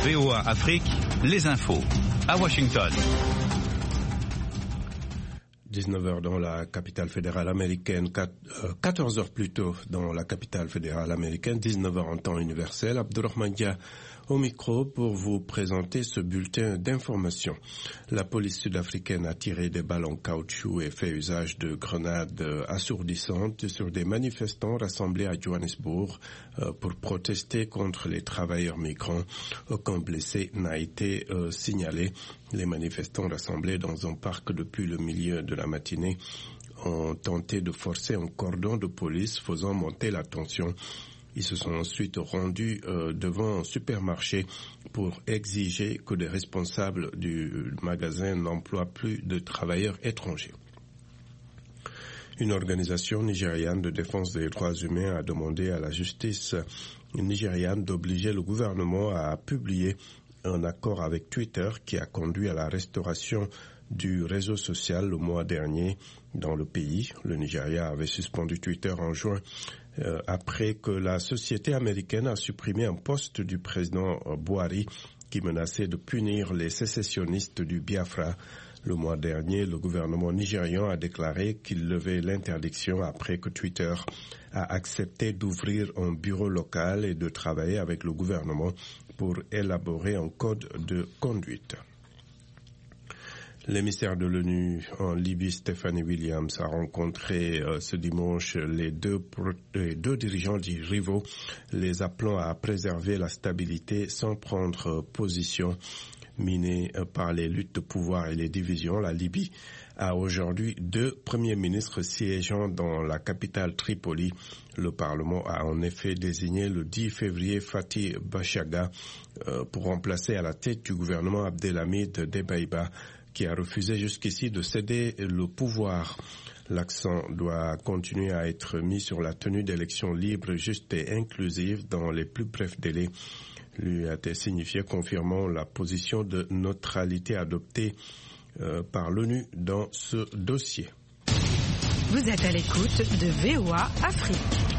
VOA Afrique, les infos. À Washington. 19h dans la capitale fédérale américaine, 14h plus tôt dans la capitale fédérale américaine, 19h en temps universel. Abdourahmane Dia au micro pour vous présenter ce bulletin d'information. La police sud-africaine a tiré des balles en caoutchouc et fait usage de grenades assourdissantes sur des manifestants rassemblés à Johannesburg pour protester contre les travailleurs migrants. Aucun blessé n'a été signalé. Les manifestants rassemblés dans un parc depuis le milieu de la matinée ont tenté de forcer un cordon de police faisant monter la tension. Ils se sont ensuite rendus devant un supermarché pour exiger que les responsables du magasin n'emploient plus de travailleurs étrangers. Une organisation nigériane de défense des droits humains a demandé à la justice nigériane d'obliger le gouvernement à publier un accord avec Twitter qui a conduit à la restauration du réseau social le mois dernier dans le pays. Le Nigeria avait suspendu Twitter en juin après que la société américaine a supprimé un post du président Buhari qui menaçait de punir les sécessionnistes du Biafra. Le mois dernier, le gouvernement nigérian a déclaré qu'il levait l'interdiction après que Twitter a accepté d'ouvrir un bureau local et de travailler avec le gouvernement pour élaborer un code de conduite. L'émissaire de l'ONU en Libye, Stephanie Williams, a rencontré ce dimanche les deux dirigeants rivaux, les appelant à préserver la stabilité sans prendre position. Minée par les luttes de pouvoir et les divisions, la Libye a aujourd'hui 2 premiers ministres siégeant dans la capitale Tripoli. Le Parlement a en effet désigné le 10 février Fatih Bachaga pour remplacer à la tête du gouvernement Abdelhamid Debaiba, qui a refusé jusqu'ici de céder le pouvoir. L'accent doit continuer à être mis sur la tenue d'élections libres, justes et inclusives dans les plus brefs délais. Lui a été signifié confirmant la position de neutralité adoptée par l'ONU dans ce dossier. Vous êtes à l'écoute de VOA Afrique.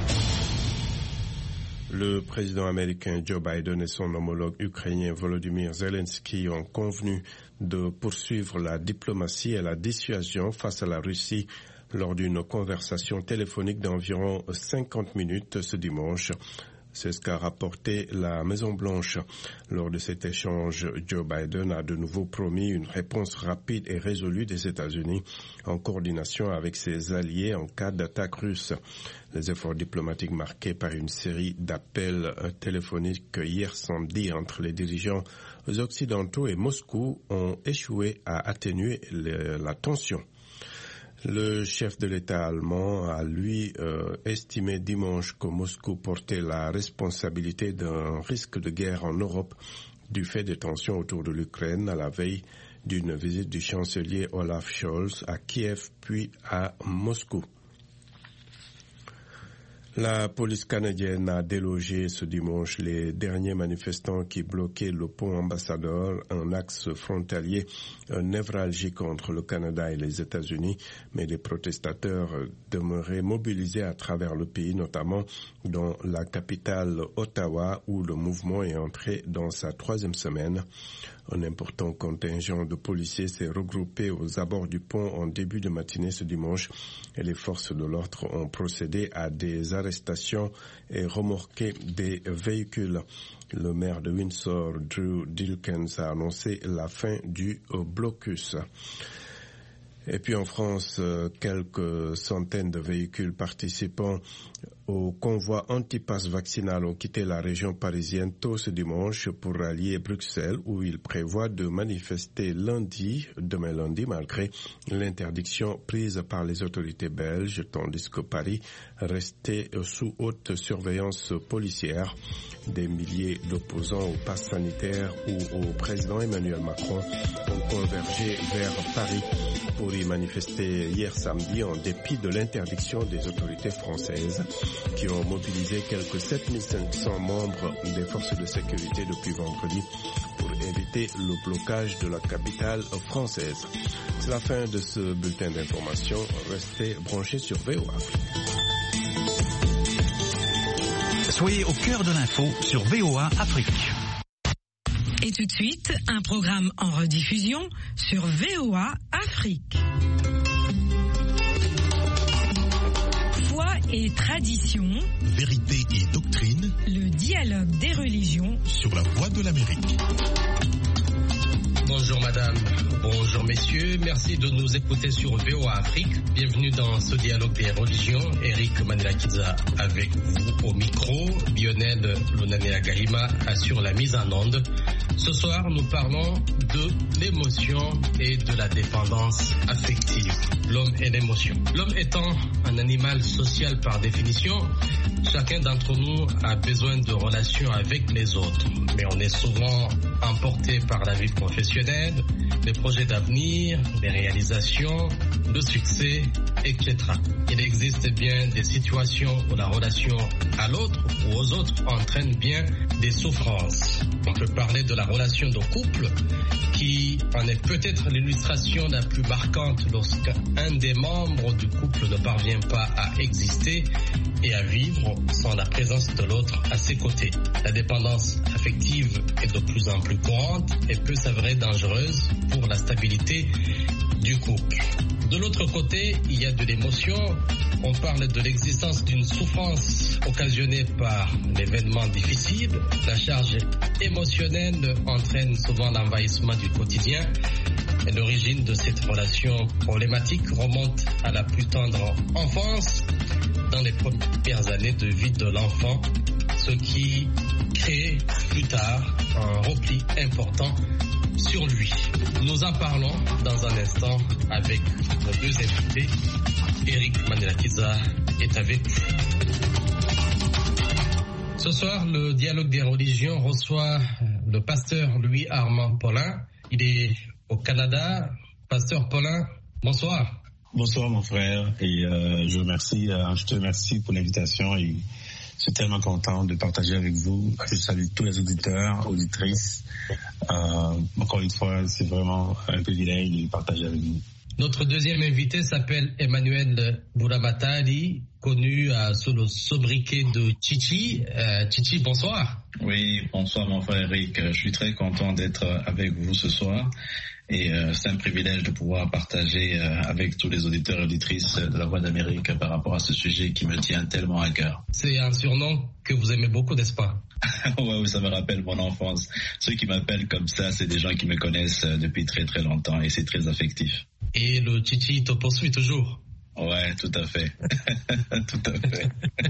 Le président américain Joe Biden et son homologue ukrainien Volodymyr Zelensky ont convenu de poursuivre la diplomatie et la dissuasion face à la Russie lors d'une conversation téléphonique d'environ 50 minutes ce dimanche. C'est ce qu'a rapporté la Maison-Blanche. Lors de cet échange, Joe Biden a de nouveau promis une réponse rapide et résolue des États-Unis en coordination avec ses alliés en cas d'attaque russe. Les efforts diplomatiques marqués par une série d'appels téléphoniques hier samedi entre les dirigeants occidentaux et Moscou ont échoué à atténuer la tension. Le chef de l'État allemand a, lui, estimé dimanche que Moscou portait la responsabilité d'un risque de guerre en Europe du fait des tensions autour de l'Ukraine à la veille d'une visite du chancelier Olaf Scholz à Kiev puis à Moscou. La police canadienne a délogé ce dimanche les derniers manifestants qui bloquaient le pont Ambassadeur, un axe frontalier névralgique entre le Canada et les États-Unis, mais des protestateurs demeuraient mobilisés à travers le pays, notamment dans la capitale Ottawa, où le mouvement est entré dans sa 3e semaine. Un important contingent de policiers s'est regroupé aux abords du pont en début de matinée ce dimanche et les forces de l'ordre ont procédé à des arrestations et remorqué des véhicules. Le maire de Windsor, Drew Dilkens, a annoncé la fin du blocus. Et puis en France, quelques centaines de véhicules participant au convoi anti-pass vaccinal ont quitté la région parisienne tôt ce dimanche pour rallier Bruxelles, où ils prévoient de manifester demain lundi, malgré l'interdiction prise par les autorités belges, tandis que Paris restait sous haute surveillance policière. Des milliers d'opposants au pass sanitaire ou au président Emmanuel Macron ont convergé vers Paris pour y manifester hier samedi en dépit de l'interdiction des autorités françaises qui ont mobilisé quelques 7500 membres des forces de sécurité depuis vendredi pour éviter le blocage de la capitale française. C'est la fin de ce bulletin d'information. Restez branchés sur VOA. Soyez au cœur de l'info sur VOA Afrique. Et tout de suite, un programme en rediffusion sur VOA Afrique. Foi et tradition, vérité et doctrine, le dialogue des religions sur la voie de l'Amérique. Bonjour madame, bonjour messieurs, merci de nous écouter sur VOA Afrique. Bienvenue dans ce dialogue des religions. Eric Manelakiza avec vous au micro. Lionel Lunanea Gahima assure la mise en onde. Ce soir, nous parlons de l'émotion et de la dépendance affective. L'homme et l'émotion. L'homme étant un animal social par définition, chacun d'entre nous a besoin de relations avec les autres. Mais on est souvent emporté par la vie professionnelle, les projets d'avenir, les réalisations, le succès, etc. Il existe bien des situations où la relation à l'autre ou aux autres entraîne bien des souffrances. On peut parler de la relation de couple qui en est peut-être l'illustration la plus marquante lorsqu'un des membres du couple ne parvient pas à exister et à vivre sans la présence de l'autre à ses côtés. La dépendance affective est de plus en plus courante et peut s'avérer dangereuse pour la stabilité du couple. De l'autre côté, il y a de l'émotion. On parle de l'existence d'une souffrance occasionnée par l'événement difficile. La charge émotionnelle entraîne souvent l'envahissement du quotidien. Et l'origine de cette relation problématique remonte à la plus tendre enfance, dans les premières années de vie de l'enfant, ce qui crée plus tard un repli important sur lui. Nous en parlons dans un instant avec nos deux invités. Eric Manelakiza est avec vous. Ce soir, le dialogue des religions reçoit le pasteur Louis-Armand Paulin. Il est au Canada. Pasteur Paulin, bonsoir. Bonsoir mon frère et je te remercie pour l'invitation et je suis tellement content de partager avec vous. Je salue tous les auditeurs, auditrices. Encore une fois, c'est vraiment un privilège de partager avec vous. Notre deuxième invité s'appelle Emmanuel Bouramatali, connu sous le sobriquet de Chichi. Chichi, bonsoir. Oui, bonsoir mon frère Eric. Je suis très content d'être avec vous ce soir. Et c'est un privilège de pouvoir partager avec tous les auditeurs et auditrices de la Voix d'Amérique par rapport à ce sujet qui me tient tellement à cœur. C'est un surnom que vous aimez beaucoup, n'est-ce pas? Oui, ça me rappelle mon enfance. Ceux qui m'appellent comme ça, c'est des gens qui me connaissent depuis très très longtemps et c'est très affectif. Et le Chichi te poursuit toujours? Ouais, tout à fait. Tout à fait.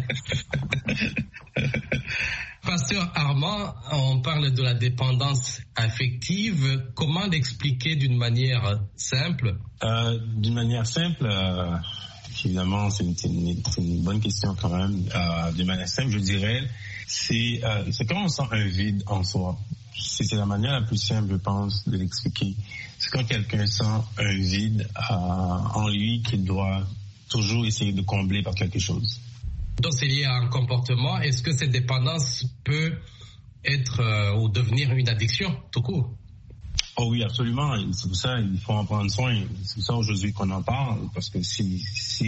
Pasteur Armand, on parle de la dépendance affective. Comment l'expliquer d'une manière simple? D'une manière simple, évidemment, c'est une bonne question quand même. D'une manière simple, je dirais, c'est quand on sent un vide en soi. C'est la manière la plus simple, je pense, de l'expliquer. C'est quand quelqu'un sent un vide en lui qu'il doit toujours essayer de combler par quelque chose. Donc c'est lié à un comportement. Est-ce que cette dépendance peut être ou devenir une addiction tout court? Oh oui, absolument. C'est pour ça qu'il faut en prendre soin. C'est pour ça aujourd'hui qu'on en parle, parce que si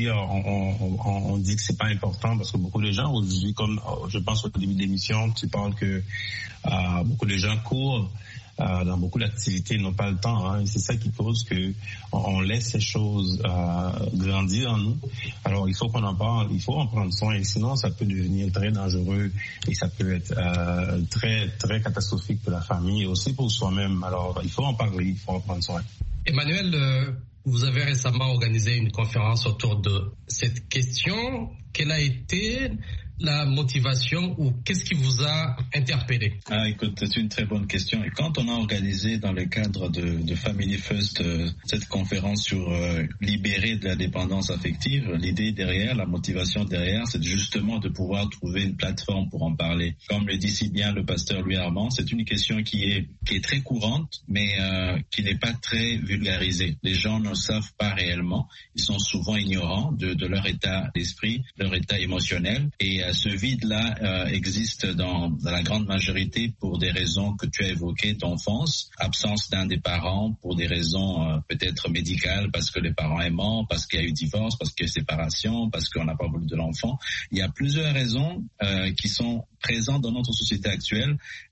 on dit que c'est pas important, parce que beaucoup de gens aujourd'hui, comme je pense au début de l'émission, tu parles que beaucoup de gens courent dans beaucoup d'activités, n'ont pas le temps. Hein, et c'est ça qui cause que on laisse ces choses grandir en nous. Alors il faut qu'on en parle, il faut en prendre soin, et sinon ça peut devenir très dangereux et ça peut être très très catastrophique pour la famille et aussi pour soi-même. Alors il faut en parler, il faut en prendre soin. Emmanuel, vous avez récemment organisé une conférence autour de cette question. Quelle a été la motivation ou qu'est-ce qui vous a interpellé? Écoute, c'est une très bonne question. Et quand on a organisé dans le cadre de Family First cette conférence sur libérer de la dépendance affective, l'idée derrière, la motivation derrière, c'est justement de pouvoir trouver une plateforme pour en parler. Comme le dit si bien le pasteur Louis-Armand, c'est une question qui est très courante, mais qui n'est pas très vulgarisée. Les gens ne savent pas réellement. Ils sont souvent ignorants de leur état d'esprit, leur état émotionnel. Et ce vide-là existe dans la grande majorité pour des raisons que tu as évoquées d'enfance, absence d'un des parents pour des raisons peut-être médicales, parce que les parents est mort, parce qu'il y a eu divorce, parce qu'il y a eu séparation, parce qu'on n'a pas voulu de l'enfant. Il y a plusieurs raisons qui sont présentes dans notre société actuelle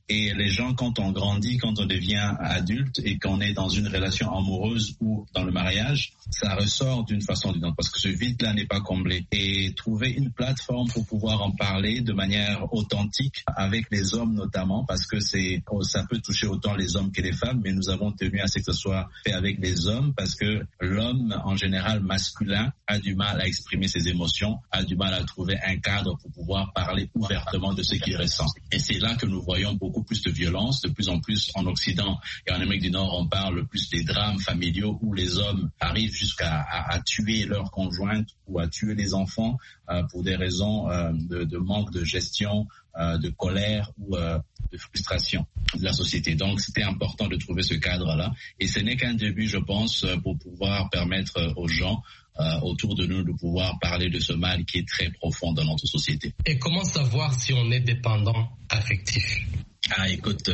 Et les gens, quand on grandit, quand on devient adulte et qu'on est dans une relation amoureuse ou dans le mariage, ça ressort d'une façon ou d'une autre parce que ce vide-là n'est pas comblé. Et trouver une plateforme pour pouvoir en parler de manière authentique avec les hommes notamment, parce que ça peut toucher autant les hommes que les femmes, mais nous avons tenu à ce que ce soit fait avec les hommes parce que l'homme, en général masculin, a du mal à exprimer ses émotions, a du mal à trouver un cadre pour pouvoir parler ouvertement de ce qu'il ressent. Et c'est là que nous voyons beaucoup plus de violence, de plus en plus en Occident et en Amérique du Nord, on parle plus des drames familiaux où les hommes arrivent jusqu'à tuer leur conjointe ou à tuer les enfants pour des raisons de manque de gestion, de colère ou de frustration de la société. Donc, c'était important de trouver ce cadre-là. Et ce n'est qu'un début, je pense, pour pouvoir permettre aux gens autour de nous de pouvoir parler de ce mal qui est très profond dans notre société. Et comment savoir si on est dépendant affectif? Écoute,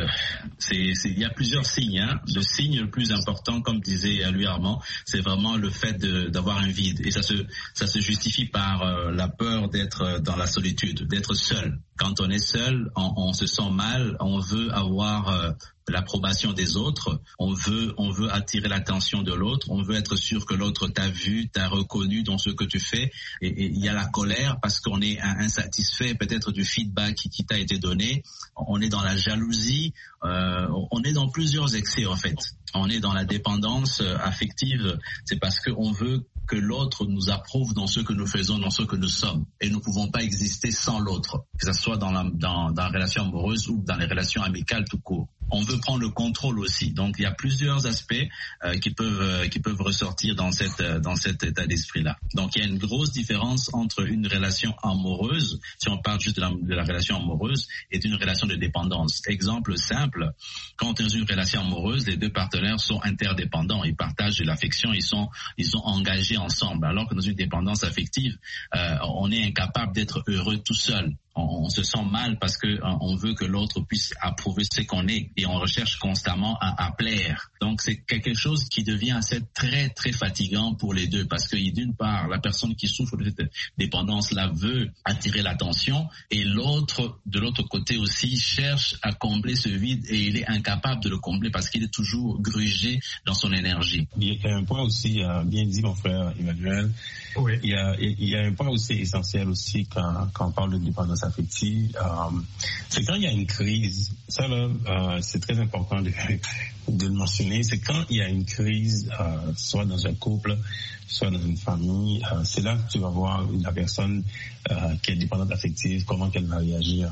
il y a plusieurs signes. Hein. Le signe le plus important, comme disait Louis Armand, c'est vraiment le fait d'avoir un vide. Et ça se justifie par la peur d'être dans la solitude, d'être seul. Quand on est seul, on se sent mal, on veut avoir l'approbation des autres, on veut attirer l'attention de l'autre, on veut être sûr que l'autre t'a vu, t'a reconnu dans ce que tu fais. Et il y a la colère parce qu'on est insatisfait peut-être du feedback qui t'a été donné. On est dans la jalousie, on est dans plusieurs excès en fait. On est dans la dépendance affective, c'est parce qu'on veut que l'autre nous approuve dans ce que nous faisons, dans ce que nous sommes. Et nous ne pouvons pas exister sans l'autre, que ce soit dans la relation amoureuse ou dans les relations amicales tout court. On veut prendre le contrôle aussi. Donc, il y a plusieurs aspects qui peuvent ressortir dans cet état d'esprit-là. Donc, il y a une grosse différence entre une relation amoureuse, si on parle juste de la relation amoureuse, et une relation de dépendance. Exemple simple, quand dans une relation amoureuse, les deux partenaires sont interdépendants, ils partagent de l'affection, ils sont engagés ensemble. Alors que dans une dépendance affective, on est incapable d'être heureux tout seul. On se sent mal parce que on veut que l'autre puisse approuver ce qu'on est et on recherche constamment à plaire. Donc c'est quelque chose qui devient assez très très fatigant pour les deux parce que d'une part la personne qui souffre de cette dépendance-là veut attirer l'attention et l'autre de l'autre côté aussi cherche à combler ce vide et il est incapable de le combler parce qu'il est toujours grugé dans son énergie. Il y a un point aussi bien dit mon frère Emmanuel. Oui. Il y a un point aussi essentiel aussi quand on parle de dépendance affective, c'est quand il y a une crise. Ça là, c'est très important de le mentionner. C'est quand il y a une crise, soit dans un couple, soit dans une famille. C'est là que tu vas voir la personne qui est dépendante affective, comment qu'elle va réagir.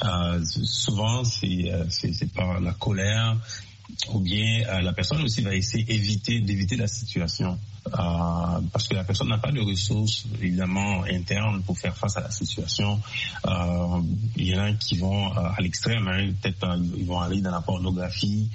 Souvent, c'est par la colère. Ou bien la personne aussi va essayer d'éviter la situation parce que la personne n'a pas de ressources évidemment internes pour faire face à la situation. Il y en a qui vont à l'extrême, hein, peut-être ils vont aller dans la pornographie,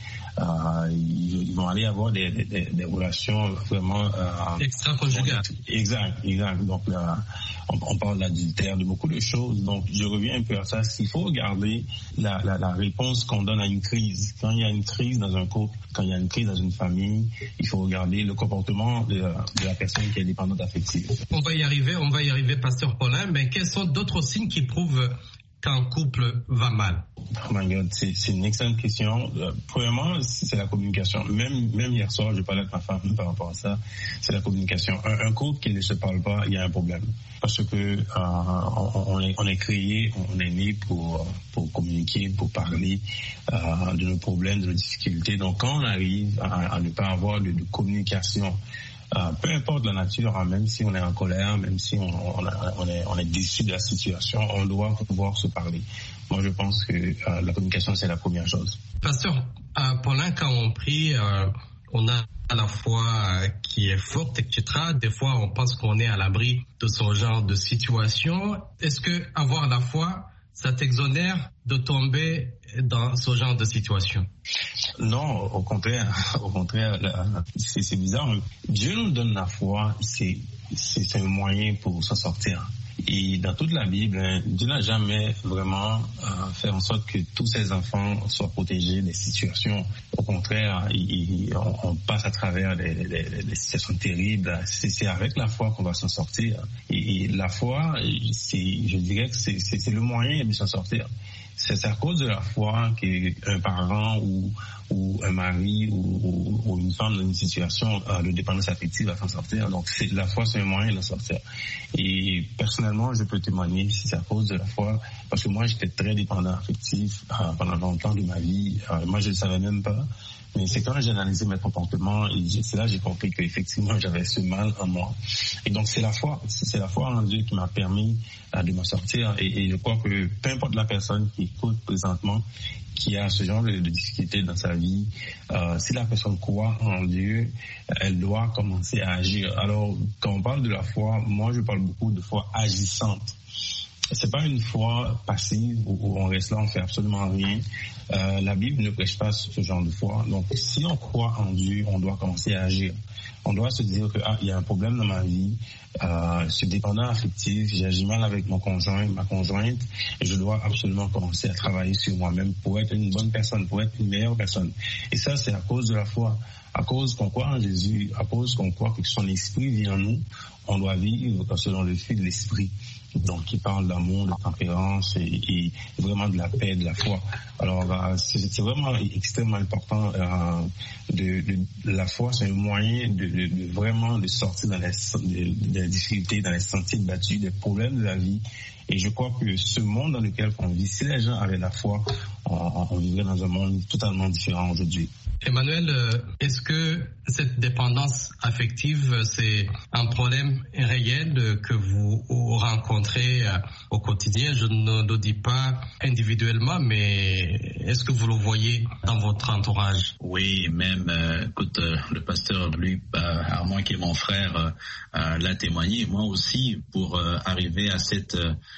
ils vont aller avoir des relations vraiment extra-conjugales. Exact. Donc là, on parle d'adultère, de beaucoup de choses. Donc je reviens un peu à ça. Il faut regarder la réponse qu'on donne à une crise. Quand il y a une crise dans un couple, quand il y a une crise dans une famille, il faut regarder le comportement de la personne qui est dépendante affective. On va y arriver, Pasteur Paulin, mais quels sont d'autres signes qui prouvent qu'un couple va mal? Oh my God, c'est une excellente question. Premièrement, c'est la communication. Même hier soir, je parlais avec ma femme par rapport à ça. C'est la communication. Un couple qui ne se parle pas, il y a un problème. Parce que on est créé, on est né pour communiquer, pour parler de nos problèmes, de nos difficultés. Donc quand on arrive à ne pas avoir de communication, peu importe la nature, hein, même si on est en colère, même si on est déçu de la situation, on doit pouvoir se parler. Moi, je pense que la communication, c'est la première chose. Pasteur, Paulin, quand on prie, on a à la foi qui est forte, etc. Des fois, on pense qu'on est à l'abri de ce genre de situation. Est-ce que avoir la foi, ça t'exonère de tomber dans ce genre de situation? Non, au contraire, c'est bizarre. Dieu nous donne la foi, c'est un moyen pour s'en sortir. Et dans toute la Bible, Dieu n'a jamais vraiment fait en sorte que tous ses enfants soient protégés des situations. Au contraire, on passe à travers des situations terribles. C'est avec la foi qu'on va s'en sortir. Et la foi, je dirais que c'est le moyen de s'en sortir. c'est à cause de la foi qu'un parent ou un mari ou une femme dans une situation de dépendance affective va s'en sortir. Donc la foi, c'est un moyen d'en sortir. Et personnellement, je peux témoigner si c'est à cause de la foi, parce que moi j'étais très dépendant affectif pendant longtemps de ma vie. Moi je ne le savais même pas. Mais c'est quand j'ai analysé mes comportements et c'est là que j'ai compris qu'effectivement j'avais ce mal en moi. Et donc c'est la foi en Dieu qui m'a permis de m'en sortir. Et je crois que peu importe la personne qui écoute présentement, qui a ce genre de difficultés dans sa vie, si la personne croit en Dieu, elle doit commencer à agir. Alors quand on parle de la foi, moi je parle beaucoup de foi agissante. C'est pas une foi passive où on reste là, on fait absolument rien. La Bible ne prêche pas ce genre de foi. Donc, si on croit en Dieu, on doit commencer à agir. On doit se dire que il y a un problème dans ma vie. Je suis dépendant affectif, j'agis mal avec mon conjoint, ma conjointe, et je dois absolument commencer à travailler sur moi-même pour être une bonne personne, pour être une meilleure personne. Et ça, c'est à cause de la foi. À cause qu'on croit en Jésus, à cause qu'on croit que son esprit vit en nous, on doit vivre selon le fil de l'esprit. Donc, il parle d'amour, de tempérance et vraiment de la paix, de la foi. Alors, c'est vraiment extrêmement important. La foi, c'est un moyen de vraiment de sortir dans les difficultés, dans les sentiers battus, des problèmes de la vie. Et je crois que ce monde dans lequel on vit, si les gens avaient la foi, on vivrait dans un monde totalement différent aujourd'hui. Emmanuel, est-ce que cette dépendance affective, c'est un problème réel que vous rencontrez au quotidien? Je ne le dis pas individuellement, mais est-ce que vous le voyez dans votre entourage? Oui, même, écoute, le pasteur, lui, Armand, qui est mon frère, l'a témoigné. Moi aussi, pour arriver à cette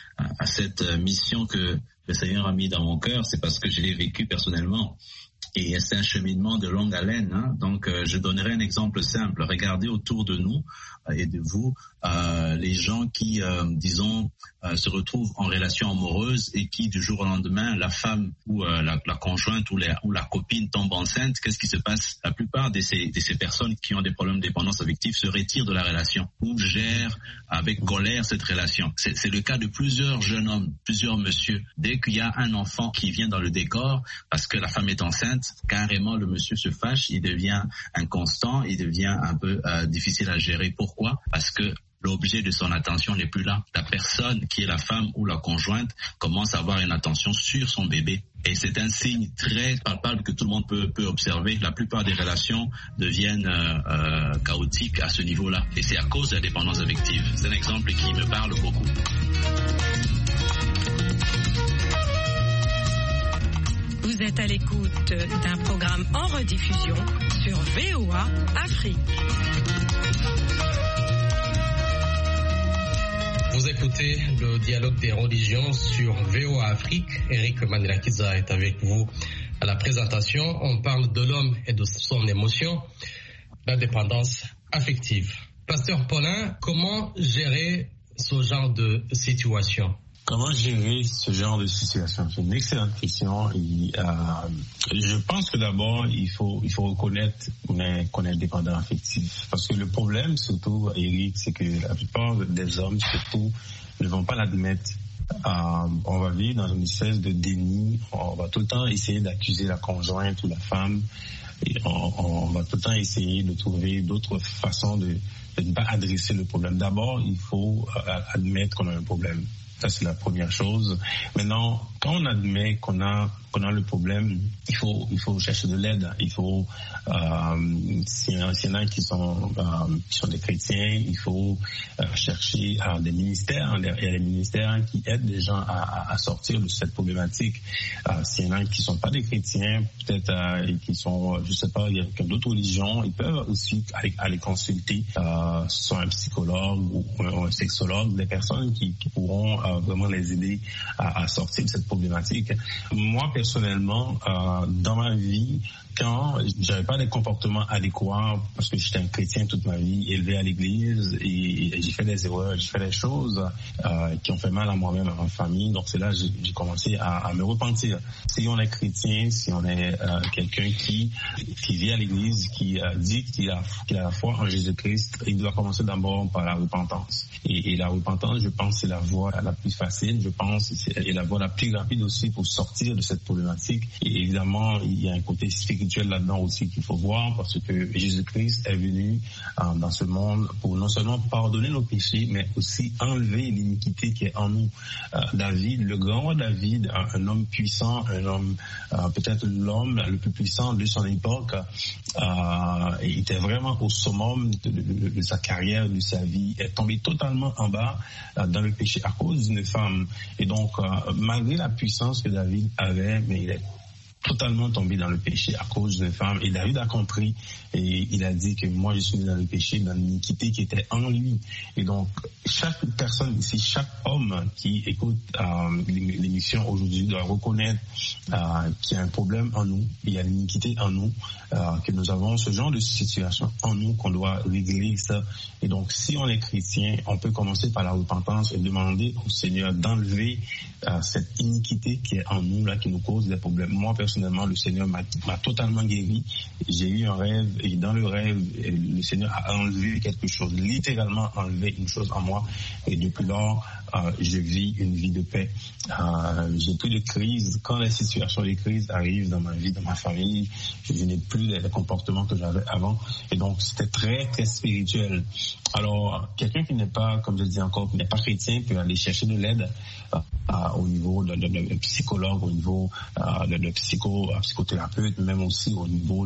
mission que le Seigneur a mis dans mon cœur, c'est parce que je l'ai vécu personnellement. Et c'est un cheminement de longue haleine. Donc, je donnerai un exemple simple. Regardez autour de nous et de vous les gens qui, disons, se retrouvent en relation amoureuse et qui, du jour au lendemain, la femme ou la conjointe ou la copine tombe enceinte. Qu'est-ce qui se passe? La plupart de ces personnes qui ont des problèmes de dépendance affective se retirent de la relation ou gèrent avec colère cette relation. C'est le cas de plusieurs jeunes hommes, plusieurs messieurs. Dès qu'il y a un enfant qui vient dans le décor parce que la femme est enceinte, carrément le monsieur se fâche, il devient inconstant, il devient un peu difficile à gérer. Pourquoi? Parce que l'objet de son attention n'est plus là. La personne qui est la femme ou la conjointe commence à avoir une attention sur son bébé. Et c'est un signe très palpable que tout le monde peut observer. La plupart des relations deviennent chaotiques à ce niveau-là. Et c'est à cause de la dépendance affective. C'est un exemple qui me parle beaucoup. Vous êtes à l'écoute d'un programme en rediffusion sur VOA Afrique. Vous écoutez le dialogue des religions sur VOA Afrique. Eric Manirakiza est avec vous à la présentation. On parle de l'homme et de son émotion, la dépendance affective. Pasteur Paulin, comment gérer ce genre de situation? Comment gérer ce genre de situation? C'est une excellente question. Et, je pense que d'abord, il faut reconnaître qu'on est dépendant affectif. Parce que le problème, surtout, Eric, c'est que la plupart des hommes, surtout, ne vont pas l'admettre. On va vivre dans une espèce de déni. On va tout le temps essayer d'accuser la conjointe ou la femme. Et on va tout le temps essayer de trouver d'autres façons de ne pas adresser le problème. D'abord, il faut admettre qu'on a un problème. Ça, c'est la première chose. Maintenant, quand on admet qu'on a le problème, il faut chercher de l'aide. Il faut, s'il y en a qui sont des chrétiens, il faut chercher des ministères. Il y a des ministères qui aident les gens à sortir de cette problématique. S'il y en a qui sont pas des chrétiens, peut-être qui sont, je sais pas, il y a d'autres religions, ils peuvent aussi aller consulter soit un psychologue ou un sexologue, des personnes qui pourront vraiment les aider à sortir de cette problématique. Moi, personnellement, dans ma vie, quand j'avais pas des comportements adéquats, parce que j'étais un chrétien toute ma vie, élevé à l'église, et j'ai fait des erreurs, j'ai fait des choses qui ont fait mal à moi-même, à ma famille. Donc c'est là que j'ai commencé à me repentir. Si on est chrétien, si on est quelqu'un qui vit à l'église, qui dit qu'il a la foi en Jésus-Christ, il doit commencer d'abord par la repentance. Et la repentance, je pense, c'est la voie la plus facile, je pense, et la voie la plus rapide aussi pour sortir de cette problématique. Et évidemment, il y a un côté spirituel là-dedans aussi qu'il faut voir, parce que Jésus-Christ est venu dans ce monde pour non seulement pardonner nos péchés, mais aussi enlever l'iniquité qui est en nous. David, le grand roi David, un homme puissant, un homme, peut-être l'homme le plus puissant de son époque, il était vraiment au summum de sa carrière, de sa vie, est tombé totalement en bas dans le péché à cause d'une femme. Et donc, malgré la puissance que David avait, mais il est totalement tombé dans le péché à cause d'une femme. Et David a compris et il a dit que moi je suis dans le péché, dans l'iniquité qui était en lui. Et donc chaque personne ici, chaque homme qui écoute l'émission aujourd'hui doit reconnaître qu'il y a un problème en nous, il y a l'iniquité en nous, que nous avons ce genre de situation en nous qu'on doit régler ça. Et donc si on est chrétien, on peut commencer par la repentance et demander au Seigneur d'enlever cette iniquité qui est en nous là, qui nous cause des problèmes. Moi personnellement, le Seigneur m'a totalement guéri. J'ai eu un rêve et dans le rêve, le Seigneur a enlevé quelque chose, littéralement enlevé une chose en moi. Et depuis lors, je vis une vie de paix. J'ai plus de crise. Quand les situations de crise arrivent dans ma vie, dans ma famille, je n'ai plus les comportements que j'avais avant. Et donc, c'était très, très spirituel. Alors, quelqu'un qui n'est pas, comme je dis encore, qui n'est pas chrétien peut aller chercher de l'aide au niveau de psychologue, au niveau de psychothérapeute, même aussi au niveau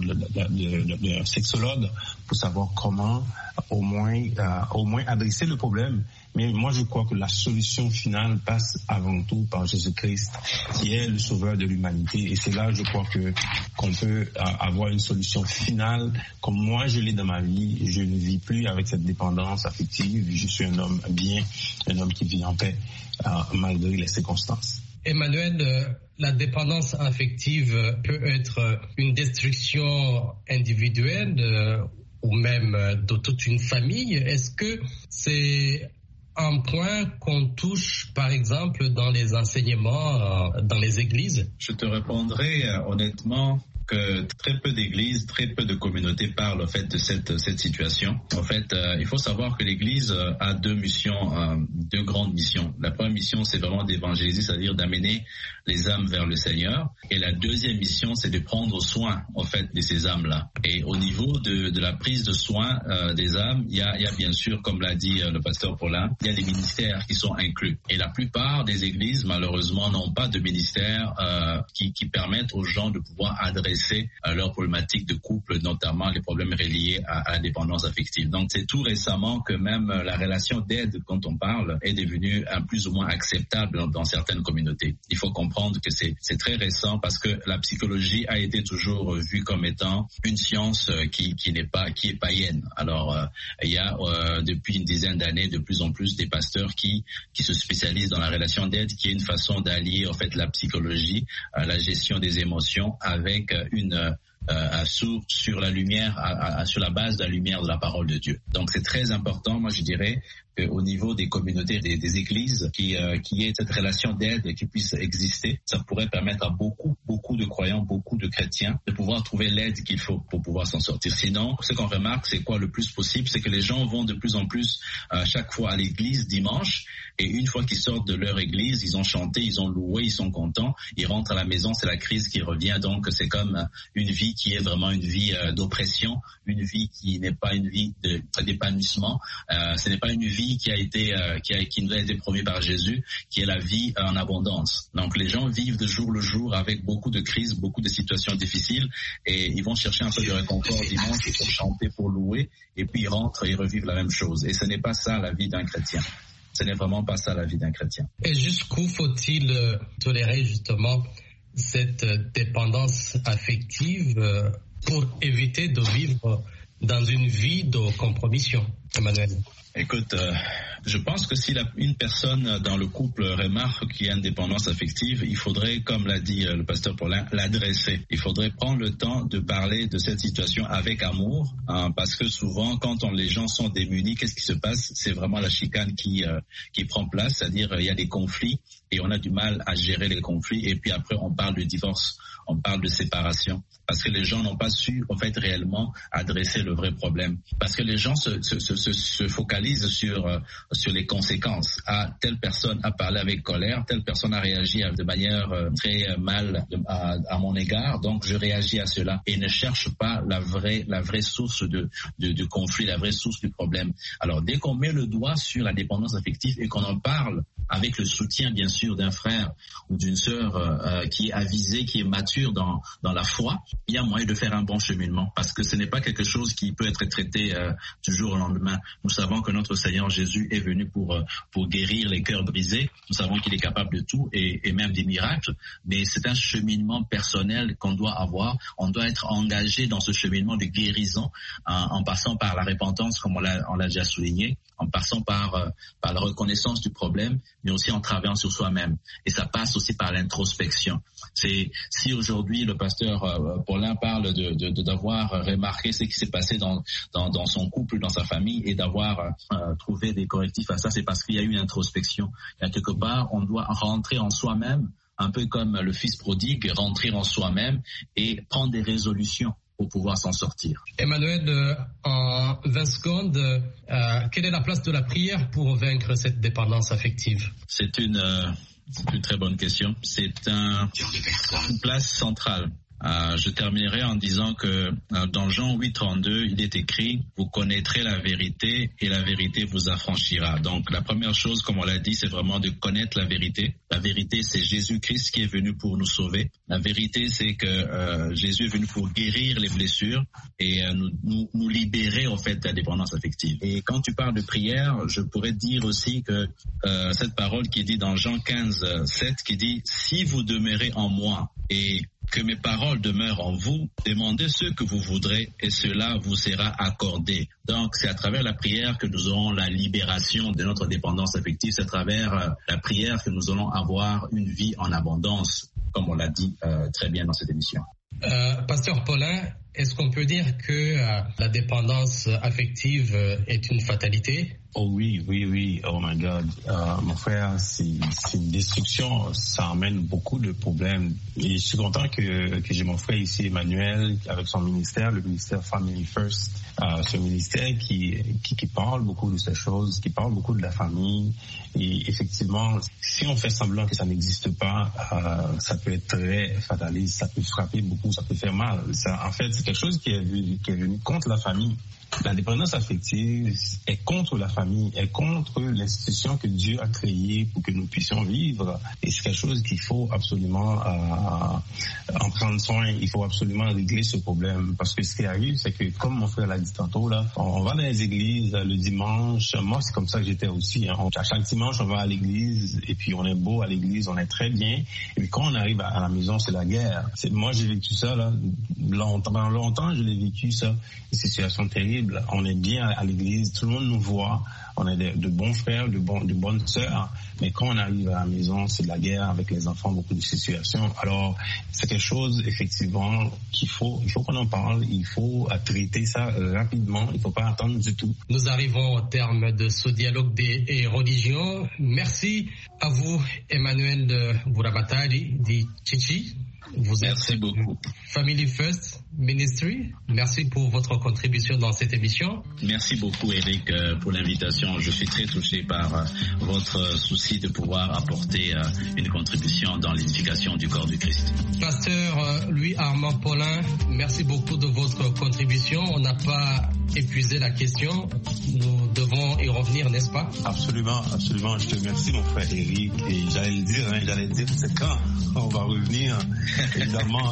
de sexologue, pour savoir comment au moins adresser le problème. Mais moi, je crois que la solution finale passe avant tout par Jésus-Christ, qui est le sauveur de l'humanité. Et c'est là, je crois qu'on peut avoir une solution finale. Comme moi, je l'ai dans ma vie, je ne vis plus avec cette dépendance affective. Je suis un homme bien, un homme qui vit en paix, malgré les circonstances. Emmanuel, la dépendance affective peut être une destruction individuelle ou même de toute une famille. Est-ce que c'est un point qu'on touche, par exemple, dans les enseignements, dans les églises? Je te répondrai honnêtement que très peu d'églises, très peu de communautés parlent en fait de cette situation. En fait, il faut savoir que l'Église a deux grandes missions. La première mission, c'est vraiment d'évangéliser, c'est-à-dire d'amener les âmes vers le Seigneur. Et la deuxième mission, c'est de prendre soin en fait de ces âmes-là. Et au niveau de la prise de soin des âmes, il y a bien sûr, comme l'a dit le pasteur Paulin, il y a des ministères qui sont inclus. Et la plupart des églises, malheureusement, n'ont pas de ministères qui permettent aux gens de pouvoir adresser leurs problématiques de couple, notamment les problèmes reliés à la dépendance affective. Donc c'est tout récemment que même la relation d'aide, quand on parle, est devenue plus ou moins acceptable dans certaines communautés. Il faut comprendre que c'est très récent parce que la psychologie a été toujours vue comme étant une science qui est païenne. Alors il y a depuis une dizaine d'années de plus en plus des pasteurs qui se spécialisent dans la relation d'aide, qui est une façon d'allier en fait la psychologie, la gestion des émotions avec sur la lumière, sur la base de la lumière de la parole de Dieu. Donc c'est très important, moi je dirais, qu'au niveau des communautés, des églises, qui ait cette relation d'aide qui puisse exister. Ça pourrait permettre à beaucoup de croyants, beaucoup de chrétiens de pouvoir trouver l'aide qu'il faut pour pouvoir s'en sortir. Sinon, ce qu'on remarque, c'est quoi le plus possible, c'est que les gens vont de plus en plus chaque fois à l'église dimanche, et une fois qu'ils sortent de leur église, ils ont chanté, ils ont loué, ils sont contents, ils rentrent à la maison, c'est la crise qui revient. Donc c'est comme une vie qui est vraiment une vie d'oppression, une vie qui n'est pas une vie d'épanouissement, ce n'est pas une vie qui nous a été promis par Jésus, qui est la vie en abondance. Donc les gens vivent de jour le jour avec beaucoup de crises, beaucoup de situations difficiles, et ils vont chercher un peu de réconfort dimanche pour chanter, pour louer, et puis ils rentrent et ils revivent la même chose. Et ce n'est pas ça la vie d'un chrétien. Ce n'est vraiment pas ça la vie d'un chrétien. Et jusqu'où faut-il tolérer justement cette dépendance affective pour éviter de vivre dans une vie de compromission? Emmanuel? Écoute, je pense que si une personne dans le couple remarque qu'il y a une dépendance affective, il faudrait, comme l'a dit le pasteur Paulin, l'adresser. Il faudrait prendre le temps de parler de cette situation avec amour, parce que souvent, quand les gens sont démunis, qu'est-ce qui se passe? C'est vraiment la chicane qui prend place, c'est-à-dire il y a des conflits et on a du mal à gérer les conflits, et puis après on parle de divorce, on parle de séparation, parce que les gens n'ont pas su en fait réellement adresser le vrai problème, parce que les gens se focalisent sur les conséquences. Telle personne a parlé avec colère, telle personne a réagi de manière très mal à mon égard, donc je réagis à cela et ne cherche pas la vraie source de conflit, la vraie source du problème. Alors dès qu'on met le doigt sur la dépendance affective et qu'on en parle avec le soutien bien sûr d'un frère ou d'une sœur qui est avisé, qui est mature dans la foi, il y a moyen de faire un bon cheminement, parce que ce n'est pas quelque chose qui peut être traité du jour au lendemain. Nous savons que notre Seigneur Jésus est venu pour guérir les cœurs brisés. Nous savons qu'il est capable de tout et même des miracles, mais c'est un cheminement personnel qu'on doit avoir. On doit être engagé dans ce cheminement de guérison en passant par la repentance, comme on l'a déjà souligné, en passant par la reconnaissance du problème, mais aussi en travaillant sur soi-même. Et ça passe aussi par l'introspection. Si aujourd'hui le pasteur Paulin parle d'avoir remarqué ce qui s'est passé dans son couple, dans sa famille, et d'avoir trouvé des correctifs à ça, c'est parce qu'il y a eu une introspection. Il y a quelque part, on doit rentrer en soi-même, un peu comme le fils prodigue, rentrer en soi-même et prendre des résolutions pour pouvoir s'en sortir. Emmanuel, en 20 secondes, quelle est la place de la prière pour vaincre cette dépendance affective? C'est une très bonne question. C'est une place centrale. Je terminerai en disant que dans Jean 8:32, il est écrit « Vous connaîtrez la vérité et la vérité vous affranchira ». Donc la première chose, comme on l'a dit, c'est vraiment de connaître la vérité. La vérité, c'est Jésus-Christ qui est venu pour nous sauver. La vérité, c'est que Jésus est venu pour guérir les blessures et nous libérer en fait de la dépendance affective. Et quand tu parles de prière, je pourrais dire aussi que cette parole qui est dit dans Jean 15:7, qui dit « Si vous demeurez en moi et que mes paroles demeurent en vous, demandez ce que vous voudrez et cela vous sera accordé. » Donc, c'est à travers la prière que nous aurons la libération de notre dépendance affective. C'est à travers la prière que nous allons avoir une vie en abondance, comme on l'a dit très bien dans cette émission. Pasteur Paulin, est-ce qu'on peut dire que la dépendance affective est une fatalité? Oh oui. Oh my God. Mon frère, c'est une destruction. Ça amène beaucoup de problèmes. Et je suis content que j'ai mon frère ici, Emmanuel, avec son ministère, le ministère Family First. Ce ministère qui parle beaucoup de ces choses, qui parle beaucoup de la famille. Et effectivement, si on fait semblant que ça n'existe pas, ça peut être très fataliste, ça peut frapper beaucoup, ça peut faire mal. En fait, c'est quelque chose qui est venu contre la famille. La dépendance affective est contre la famille, est contre l'institution que Dieu a créée pour que nous puissions vivre. Et c'est quelque chose qu'il faut absolument en prendre soin. Il faut absolument régler ce problème. Parce que ce qui arrive, c'est que, comme mon frère l'a dit tantôt, là, on va dans les églises le dimanche. Moi, c'est comme ça que j'étais aussi. À chaque dimanche, on va à l'église et puis on est beau à l'église, on est très bien. Et puis quand on arrive à la maison, c'est la guerre. Moi, j'ai vécu ça là, pendant longtemps, je l'ai vécu ça. Une situation terrible. On est bien à l'église, tout le monde nous voit, on est de bons frères, de bonnes sœurs, mais quand on arrive à la maison, c'est de la guerre avec les enfants, beaucoup de situations. Alors, c'est quelque chose, effectivement, il faut qu'on en parle, il faut traiter ça rapidement, il ne faut pas attendre du tout. Nous arrivons au terme de ce dialogue des religions. Merci à vous, Emmanuel de Buramatari, dit Chichi. Merci beaucoup. Family First Ministry, merci pour votre contribution dans cette émission. Merci beaucoup, Eric, pour l'invitation. Je suis très touché par votre souci de pouvoir apporter une contribution dans l'édification du corps du Christ. Pasteur Louis-Armand Paulin, merci beaucoup de votre contribution. On n'a pas épuisé la question. Nous devons y revenir, n'est-ce pas? Absolument. Je te remercie, mon frère Eric. Et j'allais le dire, c'est quand on va revenir. Évidemment,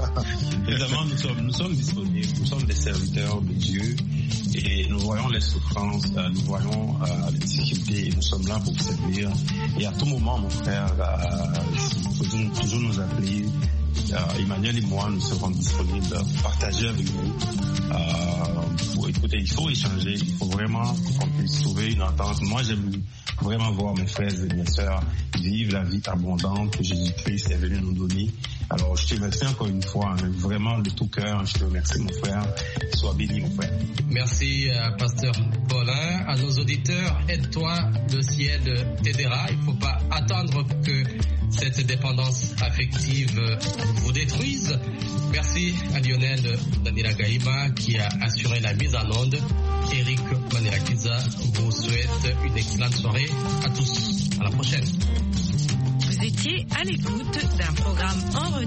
nous sommes disponibles, nous sommes des serviteurs de Dieu et nous voyons les souffrances, nous voyons les difficultés et nous sommes là pour vous servir. Et à tout moment, mon frère, il faut toujours nous appeler Emmanuel et moi, nous serons disponibles pour partager avec vous. Écoutez, il faut échanger, il faut vraiment qu'on puisse trouver une entente. Moi, j'aime vraiment voir mes frères et mes sœurs vivre la vie abondante que Jésus-Christ est venu nous donner. Alors, je te remercie encore une fois, vraiment de tout cœur. Je te remercie, mon frère. Sois béni, mon frère. Merci, Pasteur Paulin. À nos auditeurs, aide-toi, le ciel t'aidera. Il ne faut pas attendre que cette dépendance affective vous détruise. Merci à Lionel Naniela Gaïma qui a assuré la mise en onde. Eric Manirakiza vous souhaite une excellente soirée à tous. À la prochaine. Vous étiez à l'écoute d'un programme en